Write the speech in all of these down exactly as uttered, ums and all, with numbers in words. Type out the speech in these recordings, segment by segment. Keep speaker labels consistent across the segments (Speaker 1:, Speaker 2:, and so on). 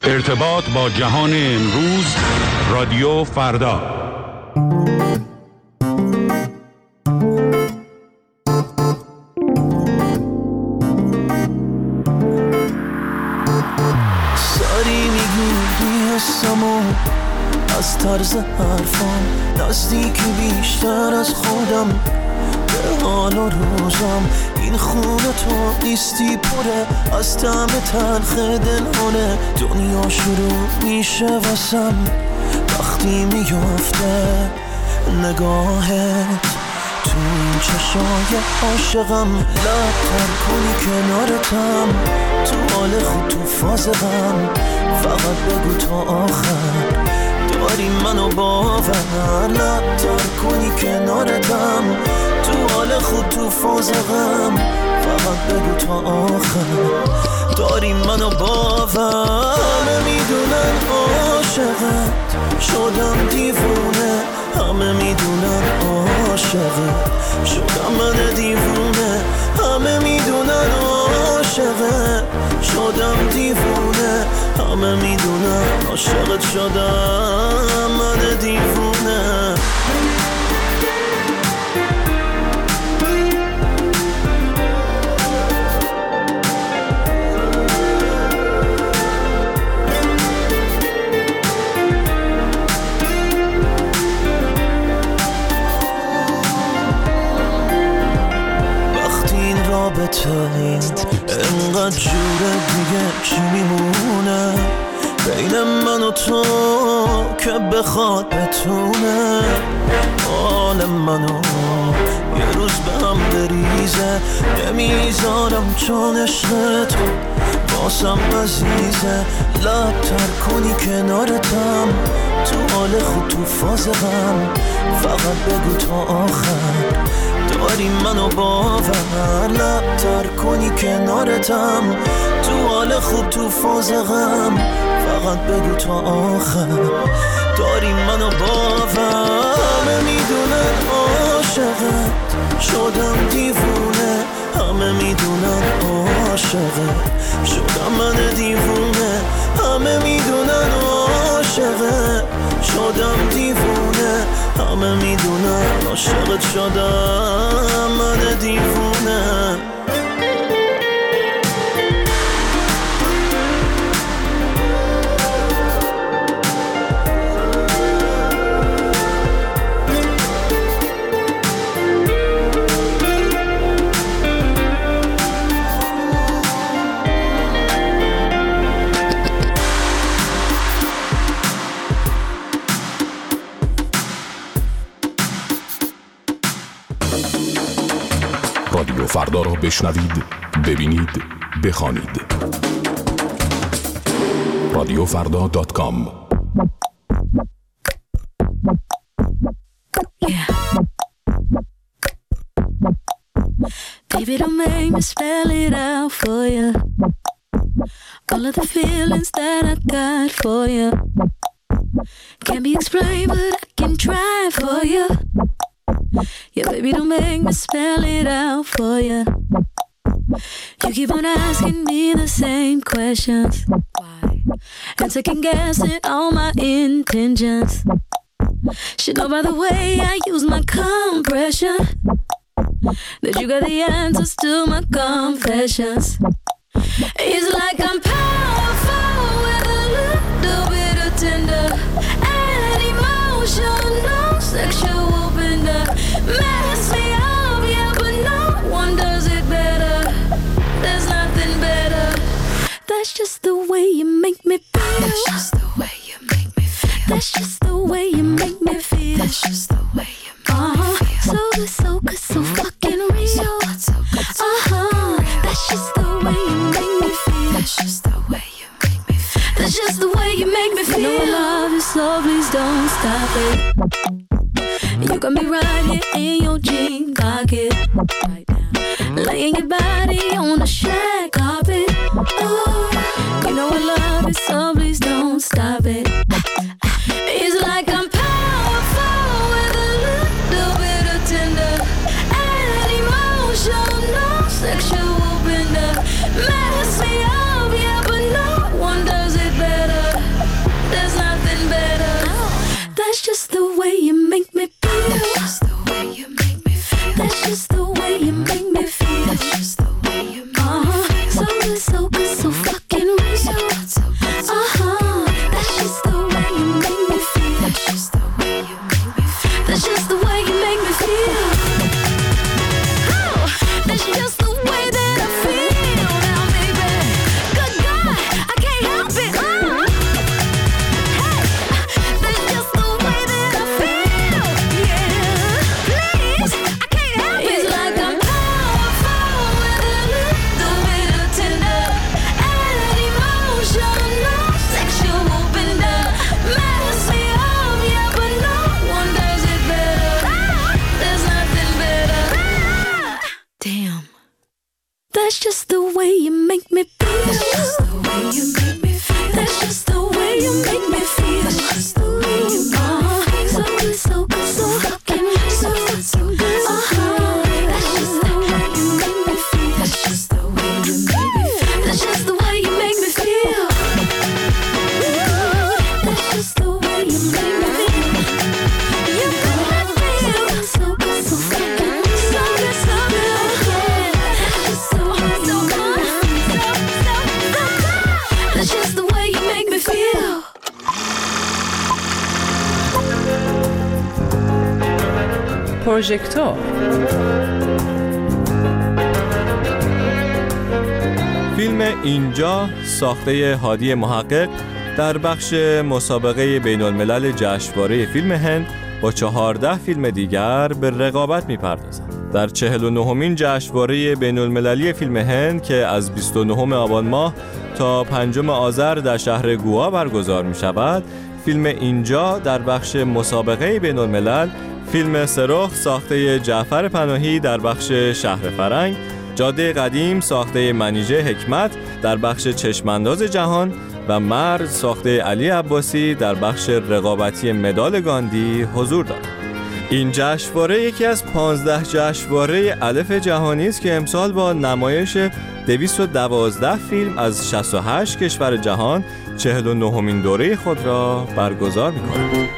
Speaker 1: ارتباط با جهان امروز، رادیو فردا.
Speaker 2: ساری میگیری حسمو از طرز حرفام، نزدیکی بیشتر از خودم به حال و روزم. این خونه تو نیستی، پره از طعم تلخ دلانه. دنیا شروع میشه واسم وقتی میفته نگاهت تو این چشای عاشقم. لبتر کنی کنارتم، تو حال خود تو فاز غم. فقط بگو تا آخر داری منو باور. لبتر کنی کنارتم، تو حال خود تو فاز غم. فقط بگو تا آخر داری منو باور. همه میدونن عاشقت شدم دیوونه، همه میدونن عاشقت شدم من دیوونه. همه میدونن عاشقت شدم دیوونه، همه میدونن عاشقت شدم من دیوونه. رابطه اینقدر جوره، دیگه چی میمونه بین من و تو که بخواد بتونه حال منو یه روز به هم بریزه. نمیذارم چون عشق تو باسم عزیزه. لبتر کنی کنارتم، تو حال خود تو فاز غم. فقط بگو تا آخر داری منو باور. لبتر کنی کنارتم، تو حال خوب تو فاز غم. فقط بگو تا آخر داری منو باور. همه میدونن عاشقت شدم دیوونه، همه میدونن عاشقت شدم من دیوونه. همه میدونن عاشقت شدم دیوونه، همه میدونن عاشقت شدم من دیوونه.
Speaker 3: رادیو فردا را بشنوید، ببینید، بخوانید. رادیو فردا دات کام.
Speaker 4: Baby, don't make me spell it out for you. All of the feelings that I got for you can't be explained, but I can try for you. Yeah, baby, don't make me spell it out for you. You keep on asking me the same questions. Why? And second guessing all my intentions. Should know by the way I use my compression that you got the answers to my confessions. It's like I'm powerful with a little bit of tender and emotional sexual bender. Mess me up, yeah, but no one does it better. There's nothing better. That's just the way you make me feel. That's just the way you make me feel. That's just the way you make me feel. That's just the way you make uh-huh. me feel. So good, so good, so fucking real. So good, so good, so uh-huh. That's just the way you make me feel. That's just the way you make me feel. That's just the way you make me feel. You know I love you, so please don't stop it. You got me right here in your jean pocket, right now, laying your body on the shag carpet. Oh, you know I love it, so please don't stop it. It's like I'm powerful with a little bit of tender and emotional sexual bender. Mess me up, yeah, but no one does it better.
Speaker 5: پروژکتور.
Speaker 6: فیلم اینجا ساخته هادی محقق در بخش مسابقه بین الملل جشنواره فیلم هند با چهارده فیلم دیگر به رقابت می‌پردازد. در چهل و نهمین جشنواره بین المللی فیلم هند که از بیست و نهم آبان ماه تا پنجم آذر در شهر گوا برگزار می‌شود، فیلم اینجا در بخش مسابقه بین الملل، فیلم سرخ ساخته جعفر پناهی در بخش شهر فرنگ، جاده قدیم ساخته منیژه حکمت در بخش چشمانداز جهان و مرد ساخته علی عباسی در بخش رقابتی مدال گاندی حضور دارد. این جشنواره یکی از پانزده جشنواره الف جهانی است که امسال با نمایش دویست و دوازده فیلم از شصت و هشت کشور جهان چهل و نهمین دوره خود را برگزار می‌کند.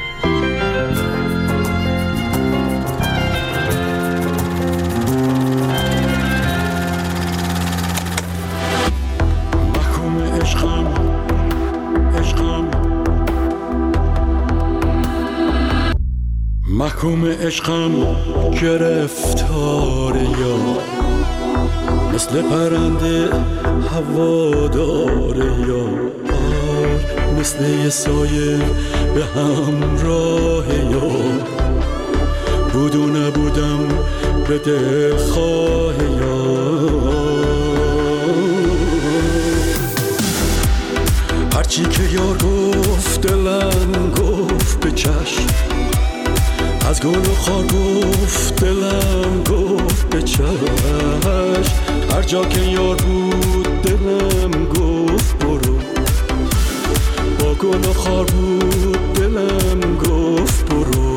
Speaker 7: محکوم عشقم گرفتار یار، مثل پرنده هوادار یار، مثل یه سایه به همراه یار، بود و نبودم به دلخواه یار. هرچی که یار گفت دلم گفت به چشم، از گل و خار گفت دلم گفت به چشم، هر جا که یار بود دلم گفت برو، با گل و خار بود دلم گفت برو.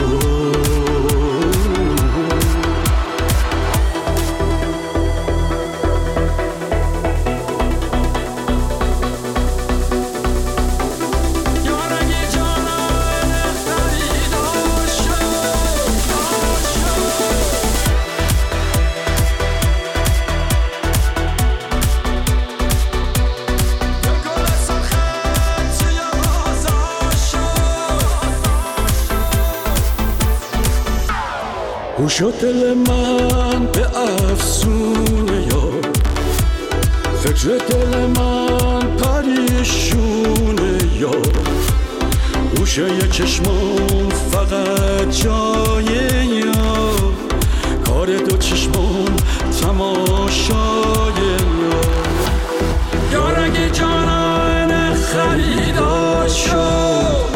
Speaker 7: شد دل من به افسونه یار، فکر دل من پریشونه یار، گوشه ی چشمام فقط جای یار، کار دو چشمام تماشای یار. یار اگه جانان خریدار شد،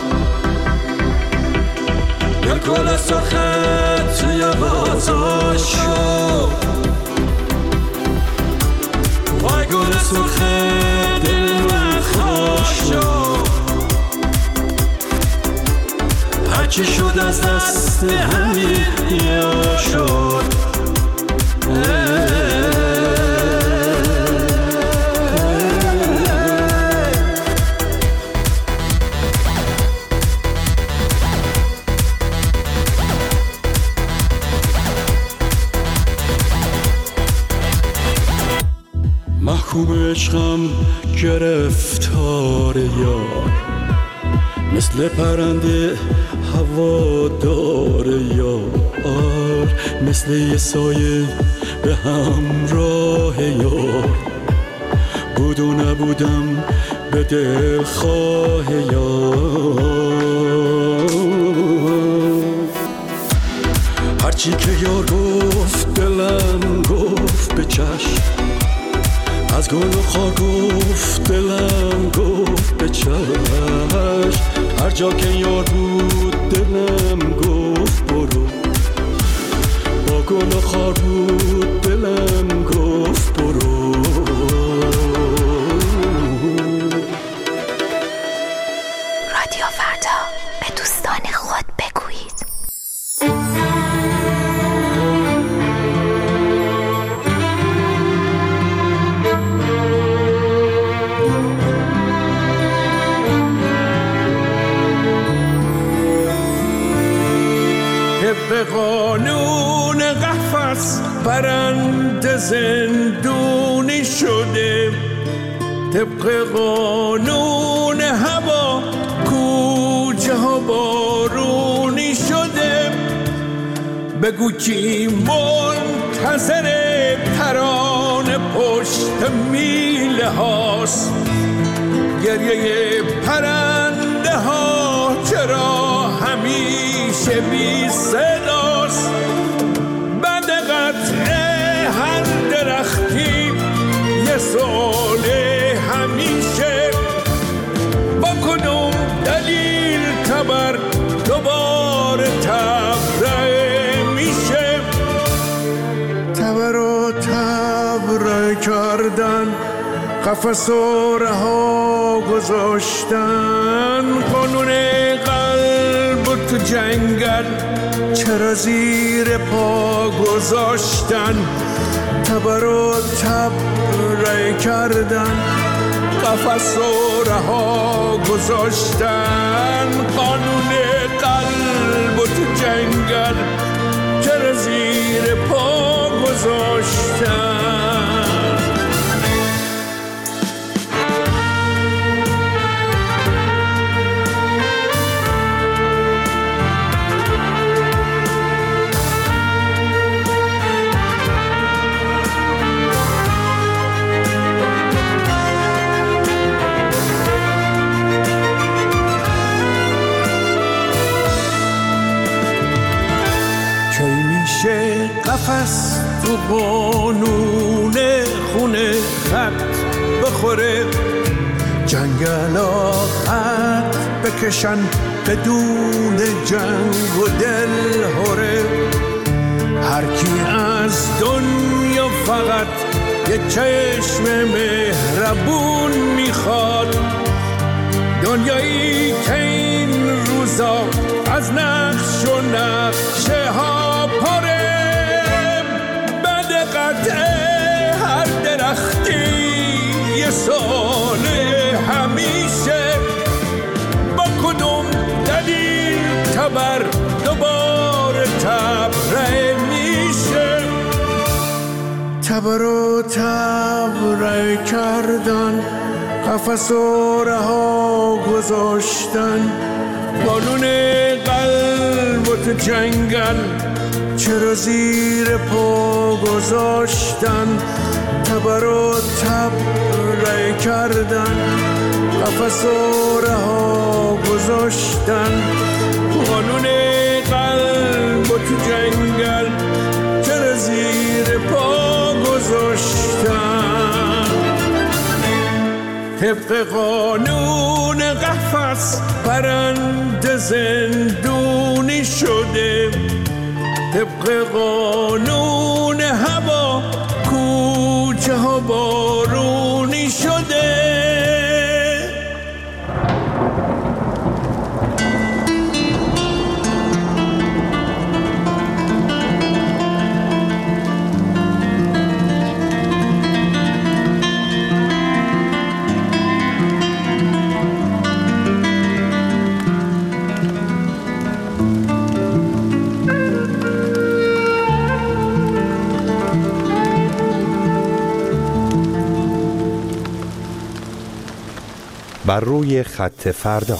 Speaker 7: یا گل سرخت توی بازار شد، وای گل سرخت دل من خوش شد، هرچی شد از دست همین یا شد. محکوم عشقم گرفتار یار، مثل پرنده هوادار یار، مثل یه سایه به همراه یار، بود و نبودم به دلخواه یار. هرچی که یار گفت دلم گفت به چشم، از گل و خار گفت دلم گفت به چشم، هر جا که یار بود دلم گفت برو، با گل و خار بود دلم گفت برو.
Speaker 8: رادیو فردا، به دوستان خود بگویید.
Speaker 9: به قانون قفس پرنده زندونی شده، طبق قانون هوا کوچه ها بارونی شده، بگو کی منتظر ترانه پشت میله هاست، گریه پرنده ها چرا همیشه بی صداست، بعد قطع هر درختی یه سؤال همیشه، با کدوم دلیل تبر دوباره تبرئه میشه، تبر و تبرئه کردن، قفس و رها گذاشتن، قانون قلب و تو جنگل چرا زیر پا گذاشتن، تبر و تبرئه کردن، قفس و رها گذاشتن، قانون قلب و تو جنگل چرا زیر پا گذاشتن. قفس تو قانون خونه خط بخوره، جنگلا خط بکشن بدون جنگ و دل هره، هر کی از دنیا فقط یه چشم مهربون میخواد، دنیایی که این روزا از نقش و نقشه ها پاره، هر درختی یه سال همیشه، با کدوم دلیل تبر دوباره تبرئه میشه، تبر و تبرئه کردن، قفس و رها گذاشتن، قانون قلب و تو جنگل چرا زیر پا گذاشتن، تبر و تبرئه کردن، قفس و رها گذاشتن، قانون قلب و تو جنگل چرا زیر پا گذاشتن، طبق قانون قفس پرنده زندونی شده، طبق قانون هوا کوچه ها بارونی شده.
Speaker 5: بر روی خط فردا.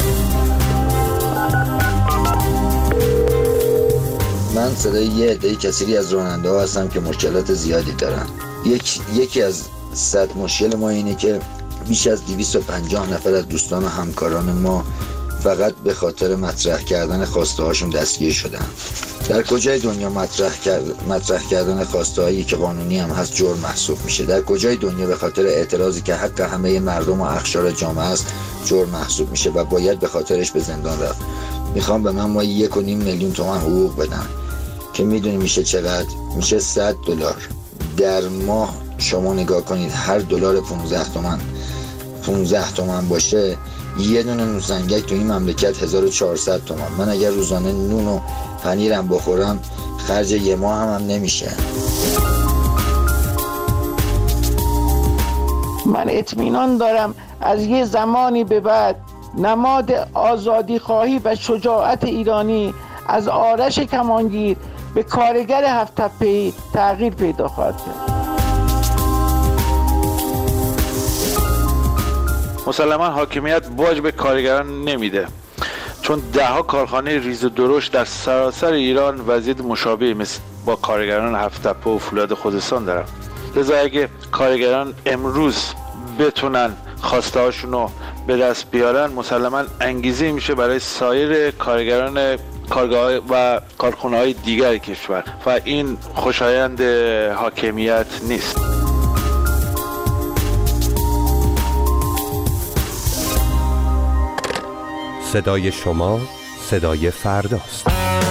Speaker 10: من صدای یه عده کثیری از راننده ها هستم که مشکلات زیادی دارن. یک، یکی از صد مشکل ما اینه که بیش از دویست و پنجاه نفر از دوستان و همکاران ما فقط به خاطر مطرح کردن خواسته هاشون دستگیر شدن. در کجای دنیا مطرح, کرد... مطرح کردن خواسته هایی که قانونی هم هست جرم محسوب میشه؟ در کجای دنیا به خاطر اعتراضی که حق همه مردم و اقشار جامعه است جرم محسوب میشه و باید به خاطرش به زندان رفت؟ میخوام به من ما یک و نیم میلیون تومان حقوق بدن که میدونی میشه چقدر؟ میشه صد دلار در ماه. شما نگاه کنید، هر دلار پانزده تومان پانزده تومان باشه، یه دونه نوسنگک تو این مملکت هزار و چهارصد تومان. من اگر روزانه نون و پنیرم بخورم خرج یه ماه هم, هم نمیشه.
Speaker 11: من اطمینان دارم از یه زمانی به بعد نماد آزادی خواهی و شجاعت ایرانی از آرش کمانگیر به کارگر هفت تپه‌ای تغییر پیدا خواهد کرد.
Speaker 12: مسلما حاکمیت باج به کارگران نمیده، چون چون دهها کارخانه ریز و درشت در سراسر ایران وضعیت مشابهی مثل با کارگران هفت تپه و فولاد خوزستان دارن. لذا اگه کارگران امروز بتونن خواسته هاشون رو به دست بیارن، مسلماً انگیزه میشه برای سایر کارگران کارگاه و کارخانه های دیگر کشور و این خوشایند حاکمیت نیست.
Speaker 5: صدای شما صدای فرداست.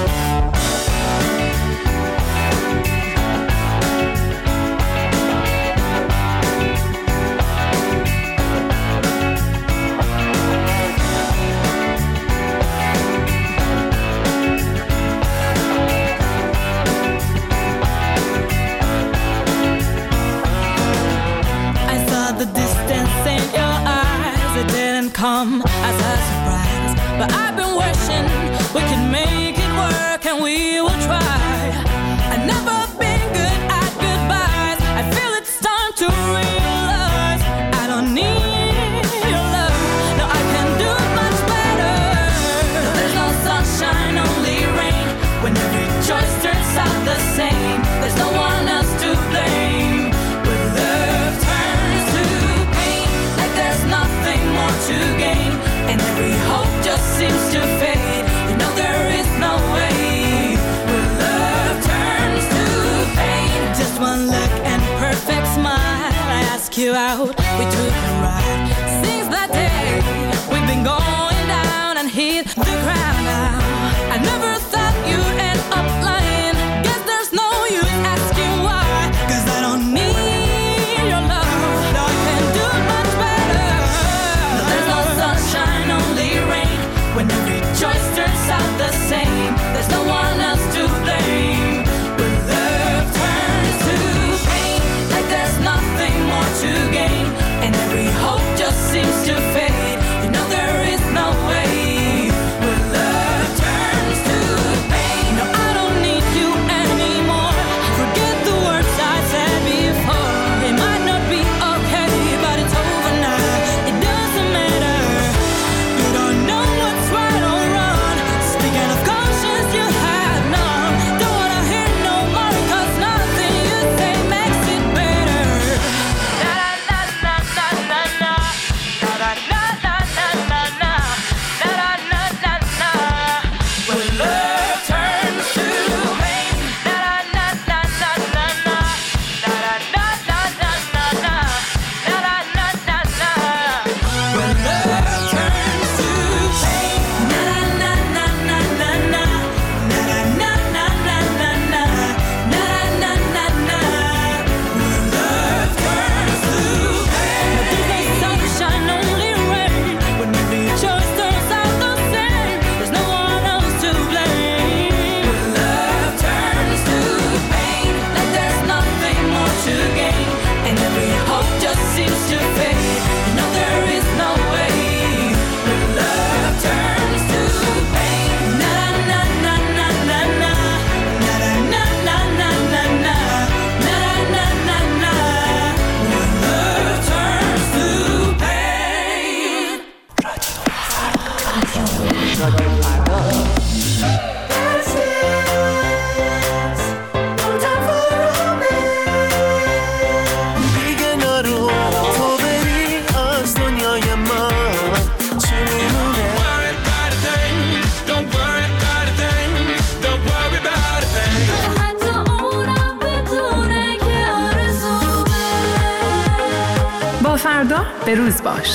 Speaker 13: Come as a surprise, but I've been wishing we could make it work and we will try. I've never been good at goodbyes. I feel it's time to realize I don't need your love. No, I can do much better. No, there's no sunshine, only rain. When every choice turns out the same, there's no one else to blame. When love turns to pain, like there's nothing more to gain, and every hope just seems to fade. You know there is no way. When love turns to pain, just one look and perfect smile. I ask you out, we took a ride. Since that day, we've been going down and hit the ground now. I never thought you'd end up lying. Guess there's no use asking why, 'cause I don't need your love. No, I can do much better. No, there's no sunshine, only rain. When every choice turns out the same, there's no one else to blame. When love turns to pain, like there's nothing more to gain, and every hope just seems to fade. You know there is no way. When love turns to pain, no, I don't need you anymore. Forget the words I said before. It might not be okay, but it's over now. It doesn't matter. You don't know what's right or wrong. Speaking of conscience, you have none. Don't wanna hear no more, 'cause nothing you say makes it better. Na na na na na na na na na na na na na na na na. When love turns to pain, na na na na na na na na na na na na na na na na. When love turns to pain, na na na na na na na na na na na na na na na na. When love turns to pain, there's no sunshine, only rain. When every choice turns out the same, there's no one else to blame. When love turns to pain, like there's nothing more to gain, and every hope just seems to fade. You know there is no way. When love turns to pain, na na na na na na na na na na na na na na na na. When love turns to pain.
Speaker 2: دیگه نرو تو بری از دنیای من چی میمونه.
Speaker 9: Don't worry about a thing. Don't worry about a thing.
Speaker 4: حتی اونم بدونه که آرزومه.
Speaker 14: با فردا به روز باش.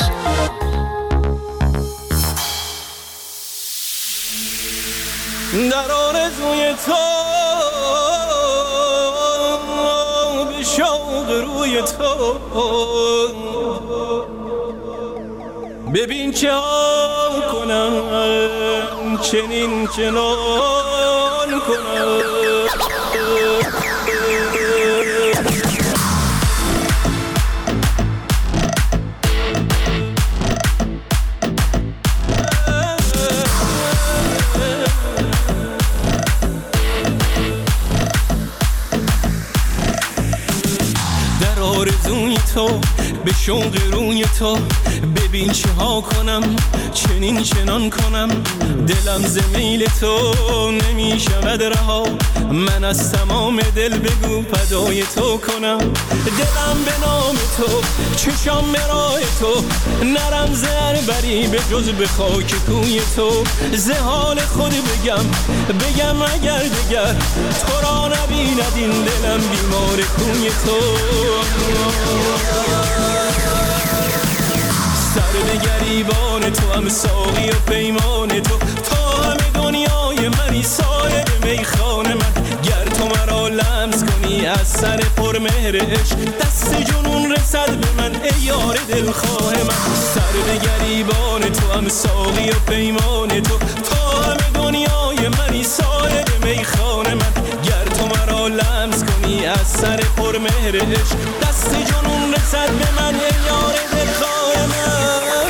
Speaker 2: در آرزوی تو به شوق روی تو ببین چه ها کنم چنین چنان کنم. در آرزوی تو به شوق روی تو ببین چه ها کنم چنین چنان کنم دلم ز میل تو نمیشود رها من از تمام دل بگو فدای تو کنم دلم به نام تو چشام برای تو نرم زر بری به جز به خاک کوی تو ز حال خود بگم بگم اگر دگر تو را نبیند این دلم بیمار کوی تو سر به گریبان تو هم ساقی و پیمان تو تا همه دنیای منی سایر میخانه من گر تو مرا لمس کنی از سر پر مهر عشق دست جنون رسد به من ای یار دلخواه من سر به گریبان تو هم ساقی و پیمان تو تا همه دنیای منی سایر میخانه من گر تو مرا لمس کنی از سر پر مهر عشق دست جنون رسد به من ای یار دلخواه من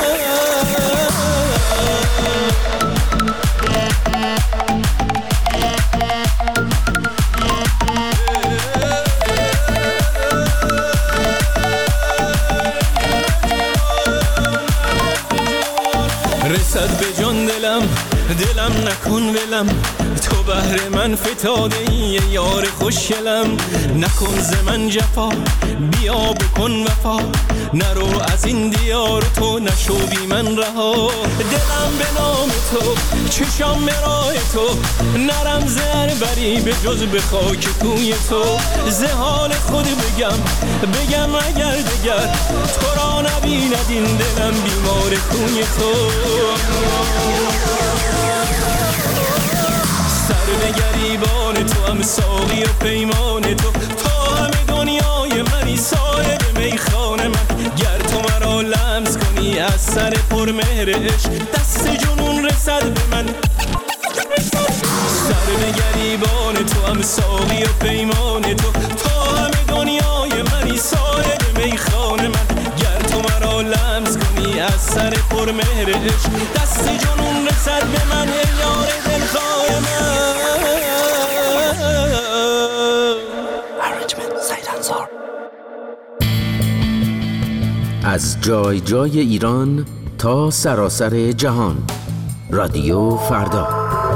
Speaker 2: رسد به جان دلم دلم نکن ولم تو بهر من فتاده ای یار خوشگلم نکن ز من جفا بیا بکن وفا نرو از این دیار تو نشو بی من رها دلم به نام تو چشام برای تو نرم زر بری به جز به خاک کوی تو ز حال خود بگم بگم اگر دگر تو را نبیند این دلم بیمار کوی تو سر به گریبان تو هم ساقی و پیمان تو تا همه دنیای منی سایر میخانه من گر تو مرا لمس کنی از سر پر مهر عشق دست جنون رسد به من سر به گریبان تو هم ساقی و پیمان تو تا همه دنیای منی سایر میخانه من گر تو مرا لمس کنی از سر پر مهر عشق دست جنون رسد به من ای یار دلخواه من
Speaker 15: از جای جای ایران تا سراسر جهان رادیو فردا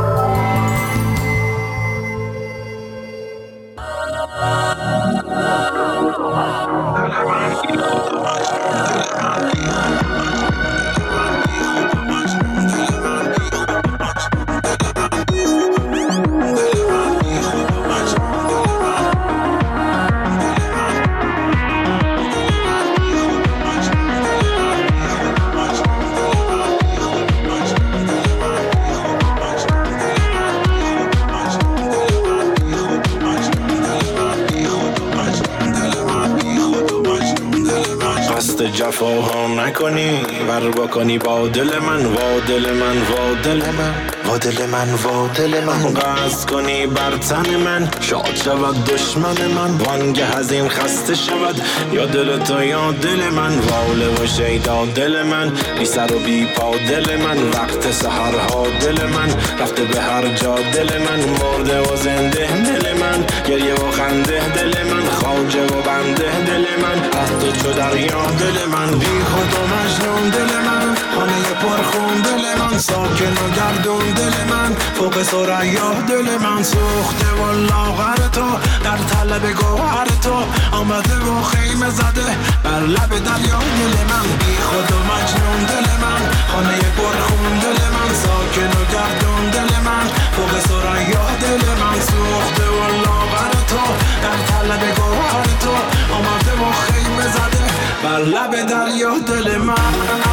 Speaker 16: جفاها نکنی بر بکنی با دل من وا دل من وا دل من وا دل من وا دل من قصد کنی بر تن من شاد شود دشمن من وانگه از این خسته شود یا دل تو یا دل من واله و شیدا دل من بی سر و بی پا دل من وقت سحرها دل من رفته به هر جا دل من مرده و زنده دل من گریه و خنده دل من خواجه و بنده دل من عهد چو دریا دل من بی خود و مجنون دل من خانه پرخون دل من ساکن و گردون دل من فوق ثریا دل من سوخته و لاغر تو در طلب گوهر تو آمده و خیمه زده بر لب دریا دل من بی خود و مجنون دل من خانه پرخون دل من ساکن و گردون دل من فوق ثریا دل من سوخته و لاغر تو در طلب گوهر تو آمده و خیمه زده بر لب دریا دل من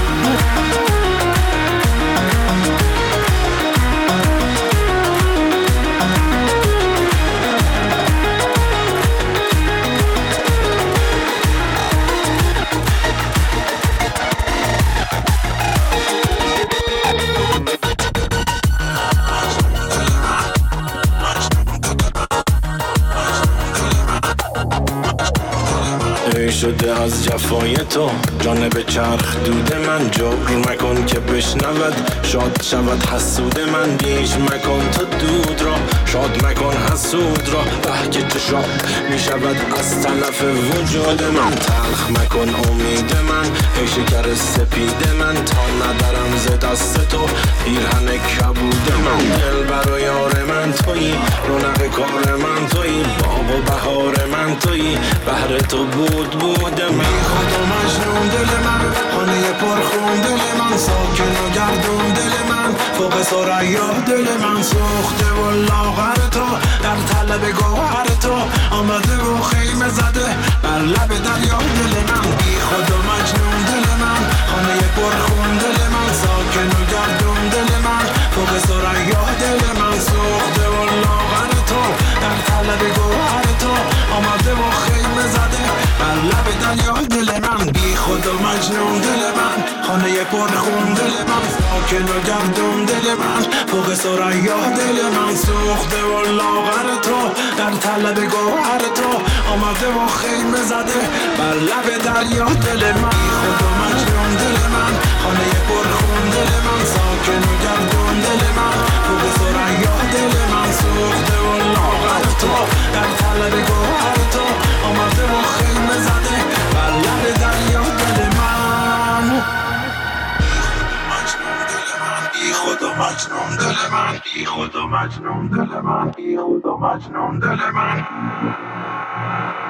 Speaker 16: شده از جفای تو جانب چرخ دود من جبر مکن که بشنود شاد شود حسود من بیش مکن تو دود را شاد مکن حسود را به که تو شاد می شود از طرف وجود من تلخ مکن امید من ای شکر سپید من دست تو پیرهن کبود من دل برای یار من تویی رونق کار من تویی باغ و بهار من تویی بهر تو بود بود من خود و مجنون دل من خانه پرخون دل من ساکن و گردون دل من فوق ثریا دل من سوخته و لاغر تو در طلب گوهر تو آمده و خیمه زده بر لب دریا دل من بی خود و مجنون دل من خانه پرخون دل من ساکن و گردون دل من فوق ثریا دل من سوخته و لاغر تو در طلب گوهر تو آمده و خیمه زده بر لب دریا دل من بی خود و مجنون دل من خانه پرخون دل من ساکن و گردون دل من فوق ثریا دل من سوخته و لاغر تو در طلب گوهر تو آمده و خیمه زده بر لب دریا دل من بی خود و مجنون دل من خانه پرخون دل من ساکن و گردون دل من فوق ثریا دل من سوخته و لاغر تو در طلب گوهر تو آمده و خیمه زده بر لب دریا دل من بی خود و مجنون دل من بی خود و مجنون دل من بی خود و مجنون دل من